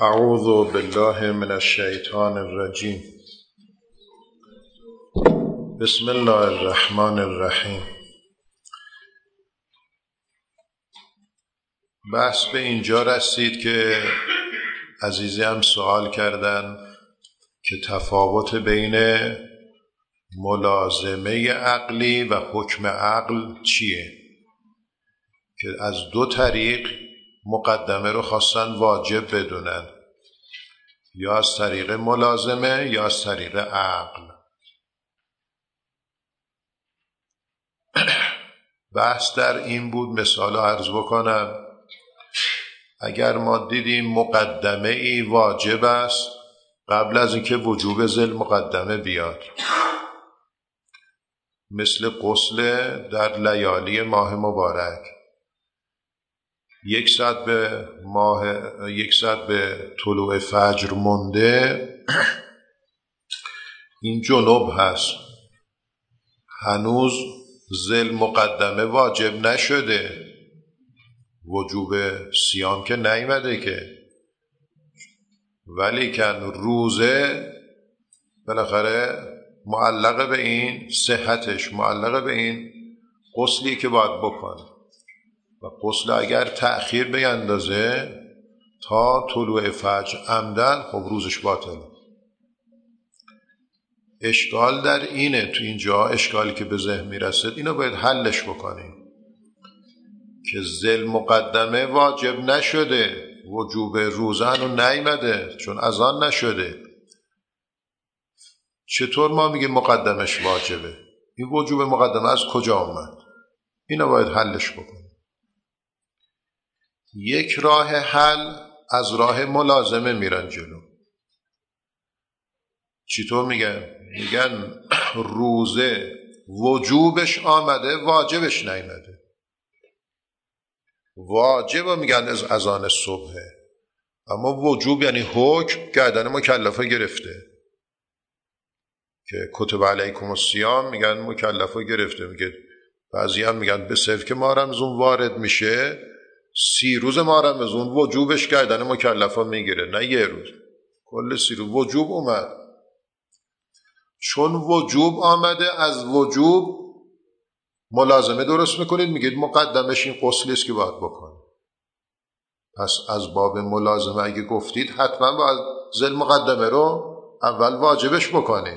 اعوذ بالله من الشیطان الرجیم. بسم الله الرحمن الرحیم. بحث به اینجا رسید که عزیزی هم سوال کردن که تفاوت بین ملازمه عقلی و حکم عقل چیه، که از دو طریق مقدمه رو خواستن واجب بدونن، یا از طریق ملازمه یا از طریق عقل. بحث در این بود، مثال عرض بکنم. اگر ما دیدیم مقدمه ای واجب است قبل از اینکه وجوب ذل مقدمه بیاد، مثل غسل در لیالی ماه مبارک، 1 ساعت به طلوع فجر مونده، این جنوب هست، هنوز ذل مقدمه واجب نشده، وجوب صیام که نیامده که، ولی کن روزه بالاخره معلقه به این صحتش، معلقه به این غسلی که باید بکنه، و غسل اگر تأخیر بیندازه تا طلوع فجر عمدن، خب روزش باطله. اشکال در اینه، تو اینجا اشکالی که به ذهن میرسد اینو باید حلش بکنیم که ذل مقدمه واجب نشده، وجوب روزه هنوز نیامده چون اذان نشده. چطور ما میگیم مقدمش واجبه؟ این وجوب مقدمه از کجا آمد؟ اینو باید حلش بکنیم. یک راه حل از راه ملازمه میرن جلو. چطور میگن؟ میگن روزه وجوبش آمده واجبش نیامده. واجب میگن از اذان صبحه، اما وجوب یعنی حکم گردن مکلفه گرفته، که کتب علیکم الصیام میگن مکلفه گرفته. میگه بعضی هم میگن به صرف که ماه رمضان وارد میشه 30 روز ماه رمضان وجوبش گردن مکلفه میگیره، نه یه روز، کل 30 روز وجوب اومد. چون وجوب آمده، از وجوب ملازمه درست میکنید، میگید مقدمش این غسلی است که باید بکنید. پس از باب ملازمه اگه گفتید حتما باید ذل مقدمه رو اول واجبش بکنید.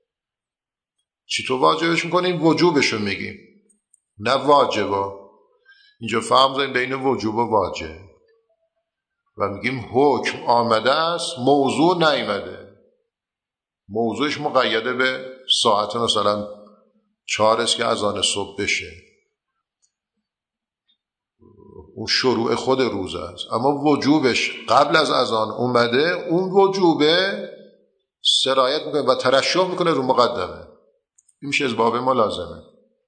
چطور واجبش میکنیم؟ وجوبش رو میگیم، نه واجبا. اینجا فهم داریم بین وجوب و واجب، و میگیم حکم آمده است، موضوع نیامده. موضوعش مقیده به ساعت مثلا 4 است که اذان صبح بشه، اون شروع خود روز است، اما وجوبش قبل از اذان اومده، اون وجوبه سرایت میکنه و ترشح میکنه رو مقدمه. این میشه از باب ملازمه.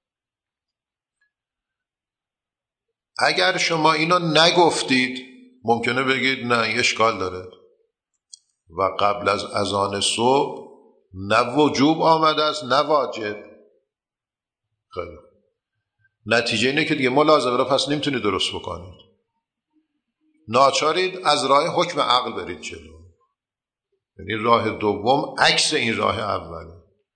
اگر شما اینو نگفتید ممکنه بگید نه اشکال داره و قبل از اذان صبح نه وجوب آمده است نه واجب. خیلی نتیجه اینه که دیگه ملازمه رو پس نمیتونید درست بکنید، ناچارید از راه حکم عقل برید جلو. یعنی راه دوم عکس این راه اوله،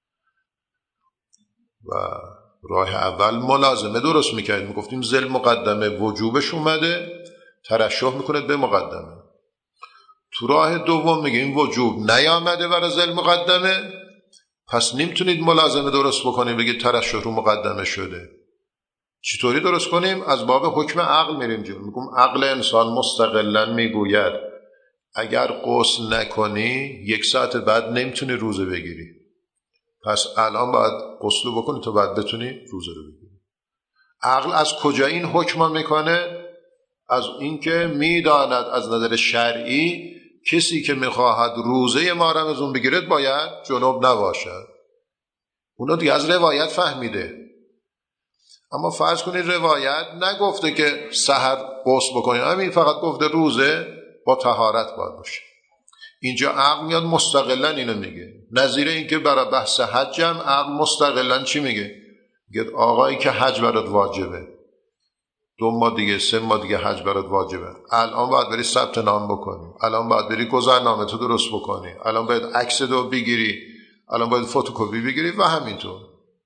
و راه اول ملازمه درست میکردیم، میگفتیم ذل مقدمه وجوبش اومده، ترشح میکنه به مقدمه. تو راه دوم میگیم وجوب نیامده برای ذل مقدمه، پس نمیتونید ملازمه درست بکنیم بگید ترشح رو مقدمه شده. چطوری درست کنیم؟ از باب حکم عقل میریم جلو. میگم عقل انسان مستقلاً میگوید اگر غسل نکنی 1 ساعت بعد نمیتونی روزه بگیری، پس الان باید غسل بکنی تا بعد بتونی روزه رو بگیری. عقل از کجا این حکم میکنه؟ از اینکه میداند از نظر شرعی کسی که میخواهد روزه ماه رمضان بگیرد باید جنوب نباشد. اونو دیگه از روایت فهمیده. اما فرض کنید روایت نگفته که سحر غسل بکنید، همین فقط گفته روزه با طهارت باید باشه. اینجا عقل میاد مستقلا اینو میگه. نظیر این که برای بحث حج هم عقل مستقلا چی میگه؟ میگه آقایی که حج برات واجبه، 2 ماه دیگه 3 ماه دیگه حج برات واجبه. الان باید بری ثبت نام بکنی، الان باید بری گذرنامه تو درست بکنی، الان باید عکس تو بگیری، الان باید فتوکپی بگیری و همینطور.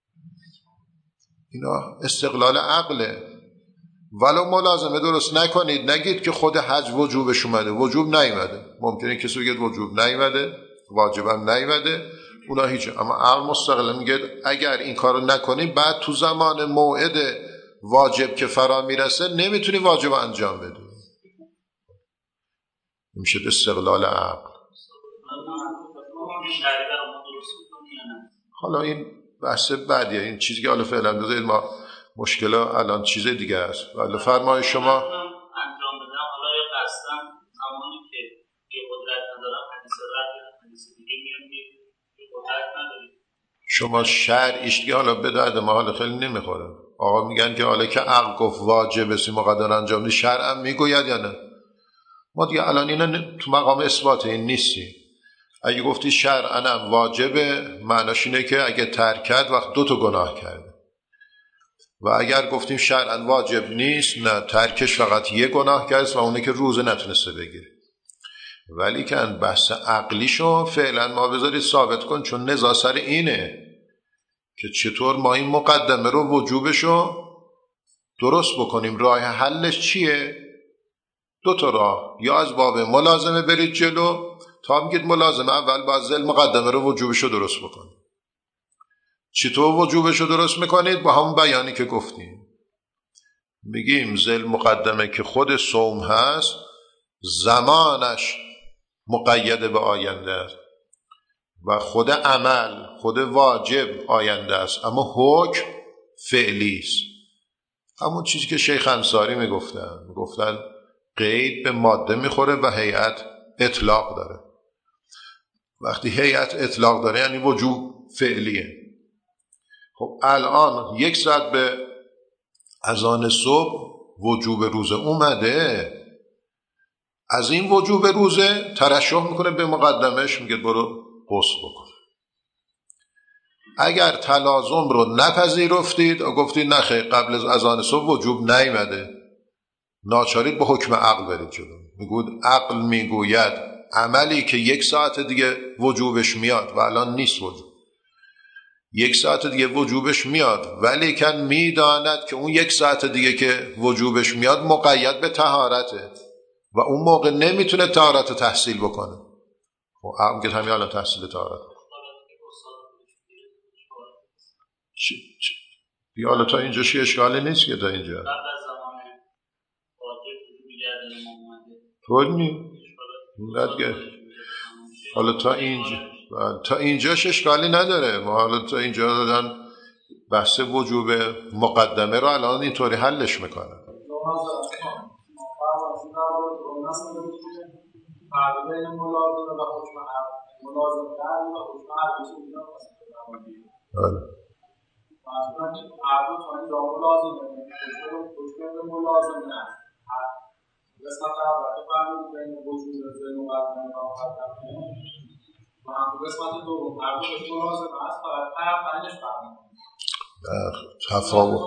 اینا استقلال عقله. ولو ملازمه درست نکنید، نگید که خود حج وجوبش اومده، وجوب نیومده. ممکنه کسی بگه وجوب نیومده، واجبم نیومده، اونا هیچ. اما عقل مستقل میگه اگر این کارو نکنی بعد تو زمان موعد واجب که فرا میرسه نمیتونی واجب انجام بدی. میشه استقلال عقل. حالا این بحث بعدیه، این چیزی که حالا فعلا بذارید ما مشکل الان چیز دیگه است. ولی فرمای شما انجام بدم حالا یا قصداً زمانی که یه قدرت ندارم حدیث رد یا حدیث دیگه میاد یه قدرت نداری. شما شرعیش دیگه حالا به درد ما حالا خیلی نمیخوره. آقا میگن که حالا که عقل گفت واجب است مقدر انجام بدی، شرع هم میگوید یا نه؟ ما دیگه الان اینا تو مقام اثبات این نیستی. اگه گفتی شرعاً هم واجبه، معناش اینه که اگه ترک کرد وقت 2 تا گناه کرده. و اگر گفتیم شرعاً واجب نیست، نه ترکش فقط 1 گناه کرد و اونه که روزه نتونسته بگیره. ولی که بحث عقلیشو فعلا ما بذارید ثابت کن، چون نزاع سر اینه که چطور ما این مقدمه رو وجوبشو درست بکنیم. راه حلش چیه؟ 2 تا راه. یا از باب ملازمه برید جلو، تا میگید ملازمه اول باید ذل مقدمه رو وجوبشو درست بکنید. چطور وجوبشو درست میکنید؟ با همون بیانی که گفتیم. میگیم ذل مقدمه که خود صوم هست، زمانش مقید به آینده است و خود عمل، خود واجب آینده است، اما حکم فعلی است. همون چیزی که شیخ انصاری میگفتن قید به ماده میخوره و هیئت اطلاق داره. وقتی هیئت اطلاق داره یعنی وجوب فعلیه. خب الان 1 ساعت به اذان صبح وجوب روزه اومده، از این وجوب روزه ترشح میکنه به مقدمش، میگه برو غسل بکن. اگر تلازم رو نپذیرفتید و گفتید نخیر قبل از اذان صبح وجوب نیامده، ناچارید به حکم عقل برید جلو. میگوید عقل میگوید عملی که 1 ساعت دیگه وجوبش میاد و الان نیست وجوب، 1 ساعت دیگه وجوبش میاد، ولی کن میداند که اون 1 ساعت دیگه که وجوبش میاد مقید به طهارته و اون موقع نمیتونه طهارت تحصیل بکنه. و عقل که همین الان تحصیل طهارت دیگه حالا تا اینجا شی اشکالی نیست که تا اینجا طور نیست. حالا تا اینجاش اشکالی نداره. ما حالا تا اینجا دادن بحث وجوب مقدمه رو الان اینطوری حلش میکنن. تفاوت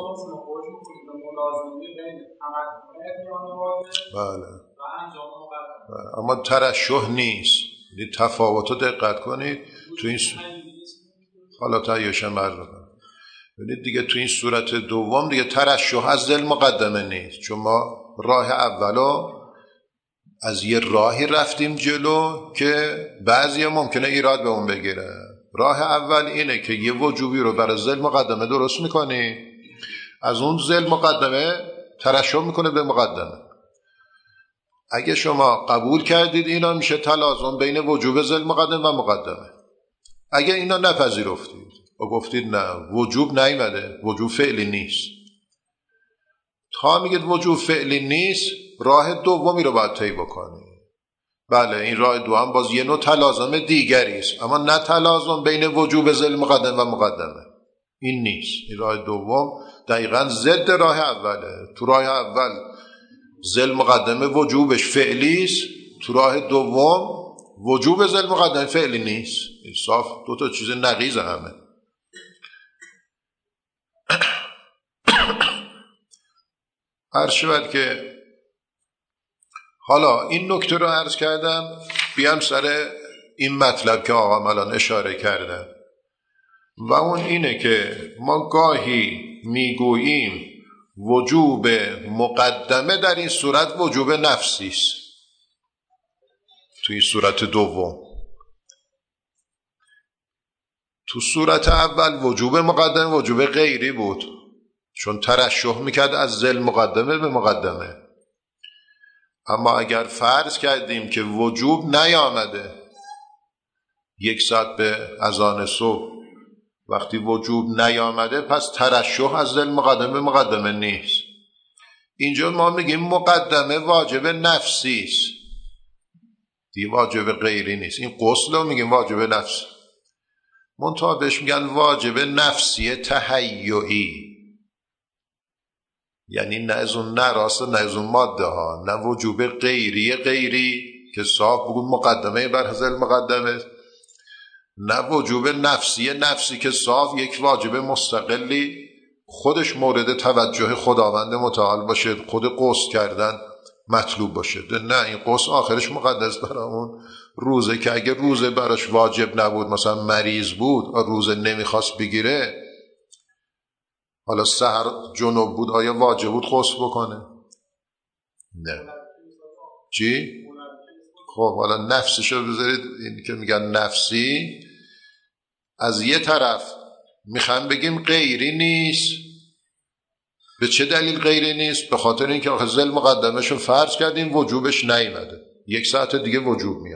بله، اما ترشح نیست. تفاوت رو دقت کنید تو این حالا تاییشن مرد بکنم. ببینید دیگه تو این صورت دوم دیگه ترشح از ذل مقدمه نیست، چون ما راه اولو از یه راهی رفتیم جلو که بعضی ممکنه ایراد به اون بگیره. راه اول اینه که یه وجوبی رو برای ذل مقدمه درست میکنی، از اون ذل مقدمه ترشح میکنه به مقدمه. اگه شما قبول کردید اینا میشه تلازم بین وجوب ذل مقدمه و مقدمه. اگه اینا نپذیرفتید و گفتید نه وجوب نیامده، وجوب فعلی نیست، تا میگید وجوب فعلی نیست، راه دومی رو باید طی بکنی. بله این راه دوم باز یه نوع تلازم دیگری است، اما نه تلازم بین وجوب ذل مقدمه و مقدمه، این نیست. این راه دوم دقیقاً ضد راه اوله. تو راه اول ذل مقدمه وجوبش فعلی است، تو راه دوم وجوب ذل مقدمه فعلی نیست. این صاف 2 تا چیز نقیض همه. عرض شود که حالا این نکته رو عرض کردم، بیام سر این مطلب که آقا الان اشاره کردن، و اون اینه که ما گاهی میگوییم وجوب مقدمه در این صورت وجوب نفسی است. توی صورت دوم، تو صورت اول وجوب مقدمه وجوب غیری بود، چون ترشح میکرد از ذل مقدمه به مقدمه. اما اگر فرض کردیم که وجوب نیامده 1 ساعت به اذان صبح، وقتی وجوب نیامده پس ترشح از ذل مقدمه به مقدمه نیست. اینجا ما میگیم مقدمه واجب نفسی است، دیگه واجب غیری نیست. این غسل رو میگیم واجب نفسی، منتها بهش میگن واجب نفسی تهیعی، یعنی نه از اون نراست نه از اون ماده ها، نه وجوب غیری که صاحب بگون مقدمه بر حضر مقدمه، نه وجوب نفسی که صاحب یک واجب مستقلی خودش مورد توجه خداوند متعال باشه، خود غسل کردن مطلوب باشه. نه، این غسل آخرش مقدس برای اون روزه که اگه روزه براش واجب نبود، مثلا مریض بود روزه نمیخواست بگیره، حالا سحر جنوب بود، آیا واجب بود غسل بکنه؟ نه. چی؟ خب حالا نفسشو بذارید، این که میگن نفسی، از یه طرف میخوام بگیم غیری نیست. به چه دلیل غیری نیست؟ به خاطر اینکه آخه ذل مقدمهشو فرض کردیم وجوبش نیامده، 1 ساعت دیگه وجوب میاد،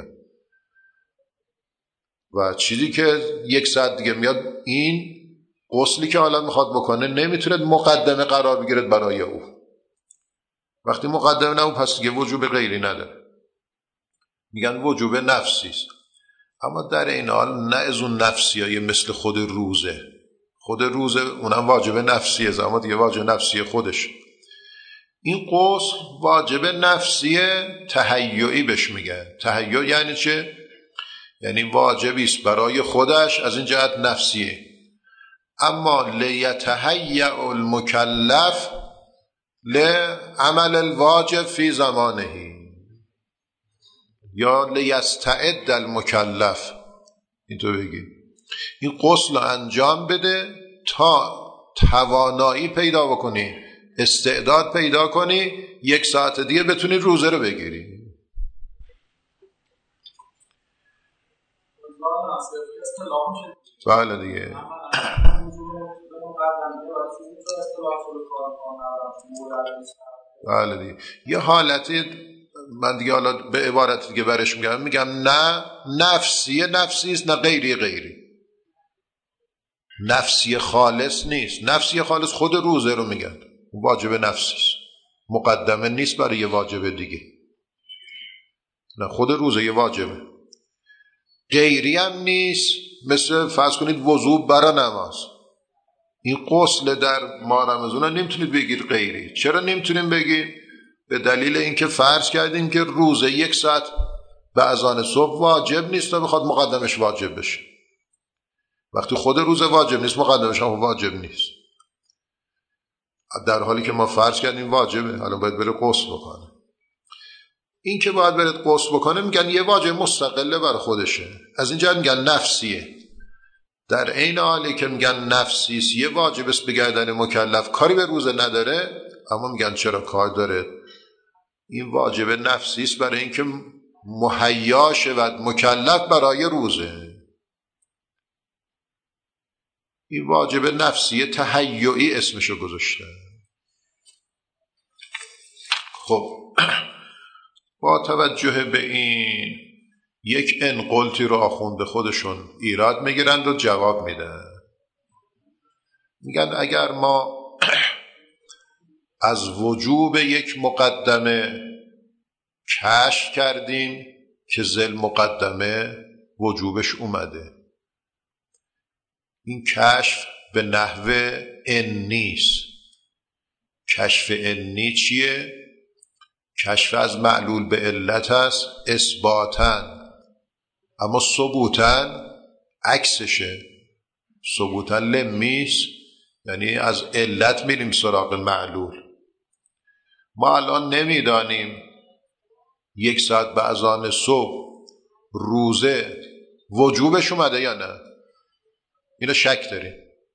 و چیزی که 1 ساعت دیگه میاد، این غسلی که حالا میخواد بکنه نمیتونه مقدمه قرار بگیره برای او. وقتی مقدمه نه، پس دیگه وجوب غیری نداره، میگن وجوب نفسی است. اما در این حال نه از اون نفسیای مثل خود روزه اونم واجب نفسیه، اما دیگه واجب نفسی خودش. این غسل واجب نفسی تهیعی بهش میگن. تهیع یعنی چه؟ یعنی واجبی است برای خودش، از این جهت نفسیه. اما لیتهیأ المکلف لعمل الواجب فی زمانه، یا لیستعد المکلف، اینطور بگی این غسل رو انجام بده تا توانایی پیدا بکنی، استعداد پیدا کنی، 1 ساعت دیگه بتونی روزه رو بگیری. بله دیگه. بله دیگه. یه حالتی من دیگه حالا به عبارت دیگه برش میگم نه نفسی است، نه غیری. نفسی خالص نیست. نفسی خالص خود روزه رو میگن، واجب نفسی است، مقدمه نیست برای یه واجب دیگه. نه، خود روزه یه واجبه. غیری هم نیست، مثل فرض کنید وضو برای نماز. این غسل در ماه رمضان نمیتونید بگید غیری. چرا نمیتونیم بگیم؟ به دلیل اینکه فرض کردیم که روزه 1 ساعت به اذان صبح واجب نیست و بخواد مقدمش واجب بشه. وقتی خود روزه واجب نیست، مقدمش هم واجب نیست، در حالی که ما فرض کردیم واجبه. حالا باید بره غسل بکنه. این که باید بره غسل بکنه میگن یه واجب مستقله بر خودشه، از اینجا میگن نفسیه. در عین حالی که میگن نفسیست، یه واجب است به گردن مکلف، کاری به روزه نداره، اما میگن چرا کار داره؟ این واجب نفسیست برای اینکه مهیا شود مکلف برای روزه. این واجب نفسی تهیعی اسمشو گذاشته. خب با توجه به این یک انقلتی رو آخونده خودشون ایراد میگیرند و جواب میدن. میگن اگر ما از وجوب یک مقدمه کشف کردیم که ذل مقدمه وجوبش اومده، این کشف به نحو انی است. کشف انی چیه؟ کشف از معلول به علت است اثباتاً، اما ثبوتاً عکسشه. ثبوتاً لمیست، یعنی از علت میریم سراغ معلول. ما الان نمیدانیم 1 ساعت به اذان صبح روزه وجوبش اومده یا نه. اینو شک داریم.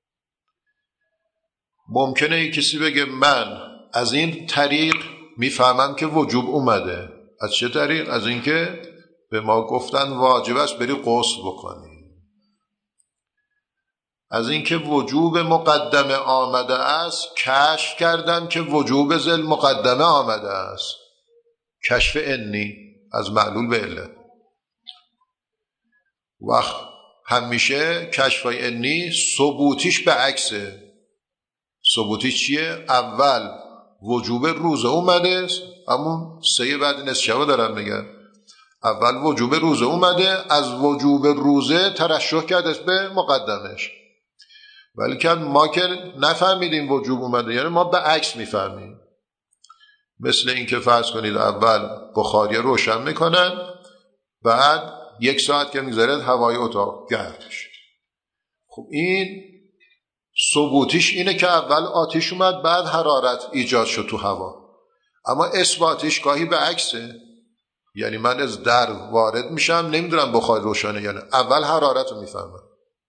ممکنه کسی بگه من از این طریق میفهمم که وجوب اومده. از چه طریق؟ از این که به ما گفتن واجب است بری غسل بکنی، از این که وجوب مقدمه آمده است کشف کردن که وجوب ذل مقدمه آمده است، کشف انی از معلول به علت. وقت همیشه کشفای انی ثبوتیش به عکسه. ثبوتیش چیه؟ اول وجوب روزه اومده، همون 3 بعد نصف شبه دارم میگن، اول وجوب روزه اومده، از وجوب روزه ترشح کرده به مقدمش. ولی که ما که نفهمیدیم وجوب اومده، یعنی ما به عکس میفهمیم. مثل این که فرض کنید اول بخاری روشن میکنن، بعد 1 ساعت که میگذره هوای اتاق گرم میشه. خب این ثبوتیش اینه که اول آتش اومد بعد حرارت ایجاد شد تو هوا. اما اثباتش گاهی به عکسه، یعنی من از در وارد میشم نمیدونم بخاری روشنه، یعنی اول حرارت رو میفهمم،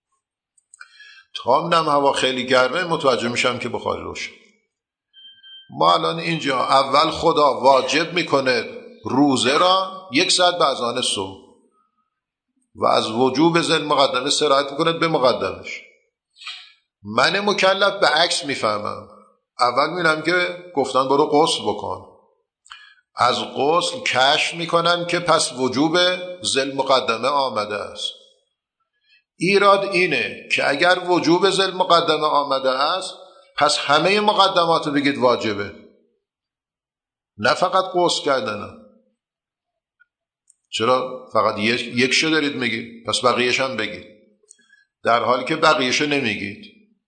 تا میدونم هوا خیلی گرمه متوجه میشم که بخاری روشن. ما الان اینجا اول خدا واجب میکنه روزه را 1 ساعت به اذان صبح و از وجوب ذل مقدمه سرایت میکنه به مقدمش. من مکلف به عکس میفهمم. اول میبینم که گفتن برو غسل بکن، از غسل کشف میکنن که پس وجوب ذل مقدمه آمده است. ایراد اینه که اگر وجوب ذل مقدمه آمده است پس همه مقدمات بگید واجبه، نه فقط غسل کردن. چرا فقط یکشو دارید میگید؟ پس بقیهش هم بگید، در حالی که بقیهشو نمیگید.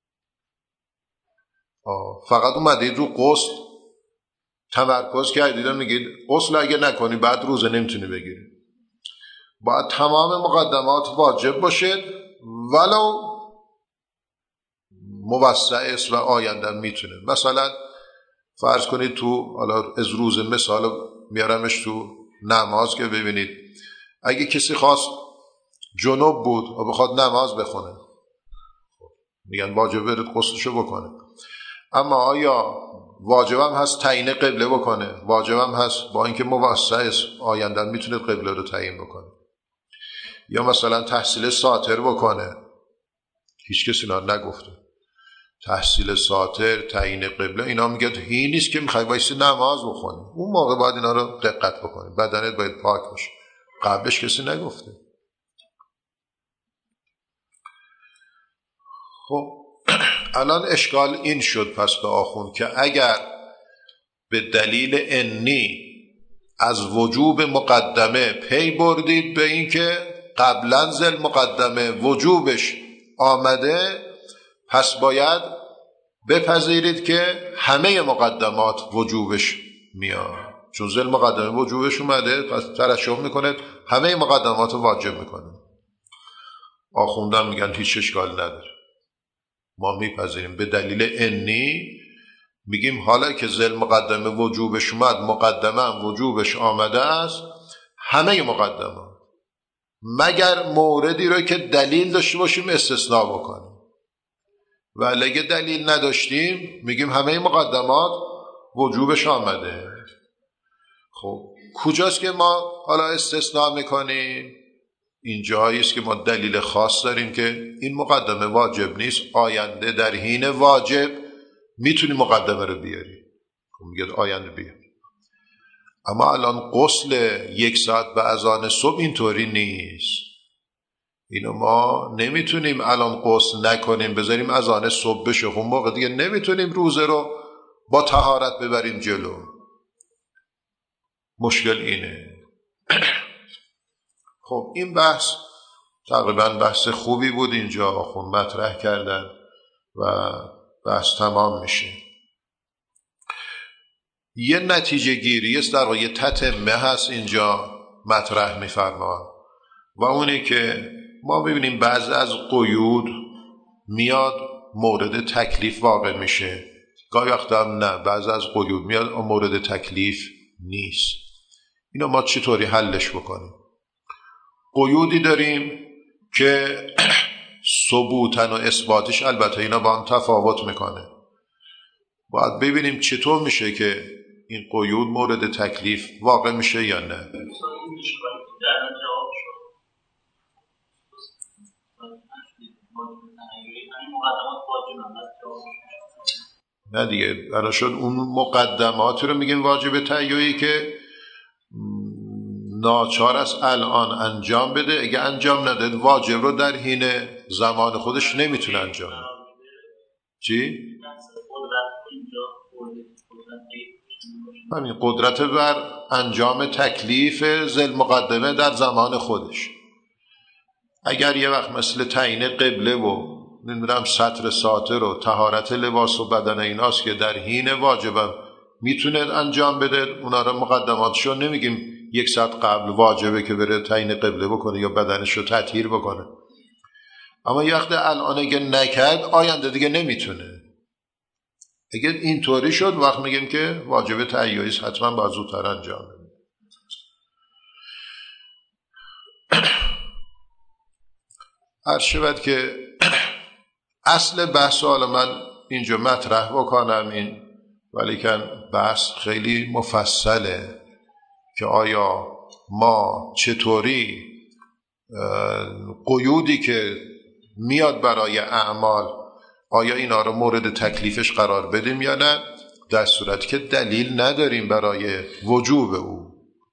فقط اومدید رو غسل تمرکز کردید و میگید غسل اگه نکنی بعد روزه نمیتونی بگیری. باید تمام مقدمات واجب باشد، ولو موسع است و آینده میتونه. مثلا فرض کنید تو، حالا از روز مثال میارمش تو نماز که ببینید اگه کسی خواست جنوب بود و بخواد نماز بخونه، میگن واجب برید غسلشو بکنه. اما آیا واجبم هست تعیین قبله بکنه؟ واجبم هست با اینکه موسع است آینده میتونه قبله رو تعیین بکنه. یا مثلا تحصیل ساتر بکنه، هیچ کسی اینا نگفته. تحصیل ساتر، تعیین قبله، اینا میگه هی نیست که میخوای وایسی نماز بخونی، اون موقع باید اینا رو دقت بکنی، بدنت باید پاک باشه. قبلش کسی نگفته. خب الان اشکال این شد پس به آخوند که اگر به دلیل انی از وجوب مقدمه پی بردید به این که قبلا ذل مقدمه وجوبش آمده، پس باید بپذیرید که همه مقدمات وجوبش میاد. چون ذل مقدمه وجوبش اومده پس ترشح میکنه همه مقدمات واجب میکنه. آخوندن میگن هیچ اشکال نداره، ما میپذیریم به دلیل انی، میگیم حالا که ذل مقدمه وجوبش اومد، مقدمه هم وجوبش آمده است، همه مقدمات، مگر موردی رو که دلیل داشته باشیم استثناء بکنیم. ولی اگه دلیل نداشتیم میگیم همه مقدمات وجوبش آمده. خب کجاست که ما حالا استثناء میکنیم؟ این جایی است که ما دلیل خاص داریم که این مقدمه واجب نیست، آینده در حین واجب میتونی مقدمه رو بیاری. میگه آینده بیاری. اما الان غسل 1 ساعت به اذان صبح اینطوری نیست. اینو ما نمیتونیم الان غسل نکنیم بذاریم اذان صبح بشه، اون موقع دیگه نمیتونیم روزه رو با طهارت ببریم جلو. مشکل اینه. خب این بحث تقریبا بحث خوبی بود، اینجا آخوند مطرح کردن و بحث تمام میشه. یه نتیجه گیری است، در واقع یه تتمه هست اینجا مطرح میفرما و اونه که ما ببینیم بعضی از قیود میاد مورد تکلیف واقع میشه، گاهی وقتا هم نه، بعض از قیود میاد مورد تکلیف نیست. اینو ما چطوری حلش بکنیم؟ قیودی داریم که ثبوتن و اثباتش البته اینا با هم تفاوت میکنه. باید ببینیم چطور میشه که این قیود مورد تکلیف واقع میشه یا نه. نه دیگه، برای شد اون مقدماتی رو میگیم واجب تهیه‌ای که ناچار است الان انجام بده. اگه انجام نده واجب رو در حین زمان خودش نمیتونه انجام بده. چی؟ همین قدرت بر انجام تکلیف ذل مقدمه در زمان خودش. اگر یه وقت مثل تعیین قبله و نمیدونم سطر ساتر و طهارت لباس و بدن ایناست که در حین واجبم میتونه انجام بده، اونا رو مقدماتشو نمیگیم 1 ساعت قبل واجبه که بره تعیین قبله بکنه یا بدنشو تطهیر بکنه. اما یه وقت الان اگه نکرد آینده دیگه نمیتونه. اگه اینطوری شد وقت میگیم که واجب تهیه‌ای حتما باید زودتر انجام بده. عرض شود که اصل بحث حالا من اینجا مطرح بکنم ولیکن بحث خیلی مفصله که آیا ما چطوری قیودی که میاد برای اعمال آیا اینا رو مورد تکلیفش قرار بدیم یا نه، در صورتی که دلیل نداریم برای وجوب او.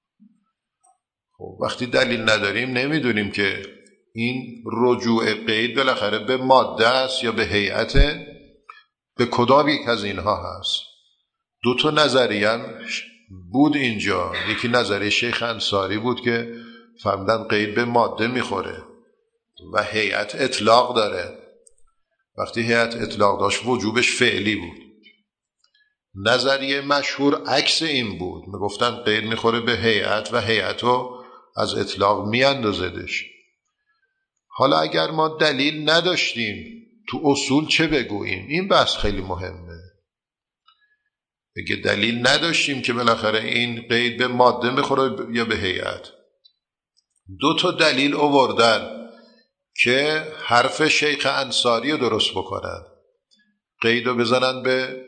وقتی دلیل نداریم نمیدونیم که این رجوع قید بالاخره به ماده است یا به هیئت، به کدام یک از اینها هست. 2 نظریه هم بود اینجا. یکی نظریه شیخ انصاری بود که فهمیدن قید به ماده میخوره و هیئت اطلاق داره. وقتی هیئت اطلاق داشت وجوبش فعلی بود. نظریه مشهور عکس این بود، میگفتن قید میخوره به هیئت و هیئت رو از اطلاق میاندازدش. حالا اگر ما دلیل نداشتیم تو اصول چه بگوییم؟ این بحث خیلی مهمه. اگه دلیل نداشتیم که بالاخره این قید به ماده میخوره یا به هیئت، 2 دلیل آوردن که حرف شیخ انصاری رو درست بکنن، قید رو بزنن به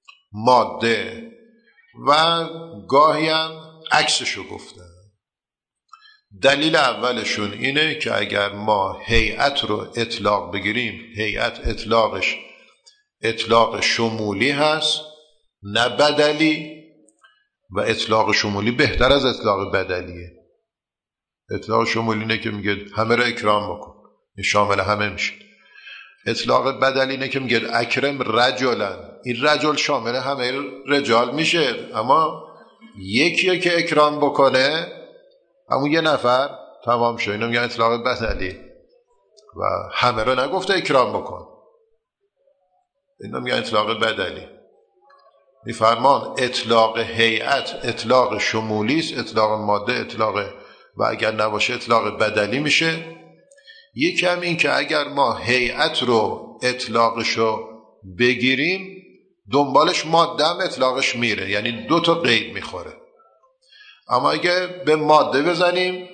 ماده و گاهی هم عکسشو گفتن. دلیل اولشون اینه که اگر ما هیئت رو اطلاق بگیریم، هیئت اطلاقش اطلاق شمولی هست نه بدلی، و اطلاق شمولی بهتر از اطلاق بدلیه. اطلاق شمولی اینه که میگه همه را اکرام بکن، این شامل همه میشه. اطلاق بدلی اینه که میگه اکرم رجلن، این رجل شامل همه رجال میشه، اما یکیه که اکرام بکنه همون یه نفر تمام شد. اینو میگن اطلاق بدلی و همه را نگفته اکرام بکن، اینو میگن اطلاق بدلی. میفرمان اطلاق هیئت اطلاق شمولی است، اطلاق ماده اطلاق، و اگر نباشه اطلاق بدلی میشه. یکم این که اگر ما هیئت رو اطلاقشو بگیریم دنبالش ماده هم اطلاقش میره، یعنی 2 قید میخوره. اما اگه به ماده بزنیم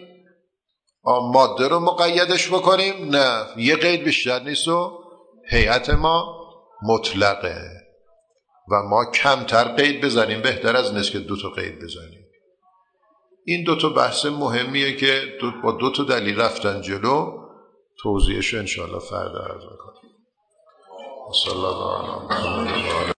ماده رو مقیدش بکنیم، نه، یه قید بیشتر نیست و هیئت ما مطلقه و ما کمتر قید بزنیم بهتر از نیست که 2 قید بزنیم. این 2 بحث مهمیه که با 2 دلیل رفتن جلو. توضیحش انشاءالله فردا عرض می‌کنم. صلی الله علیه و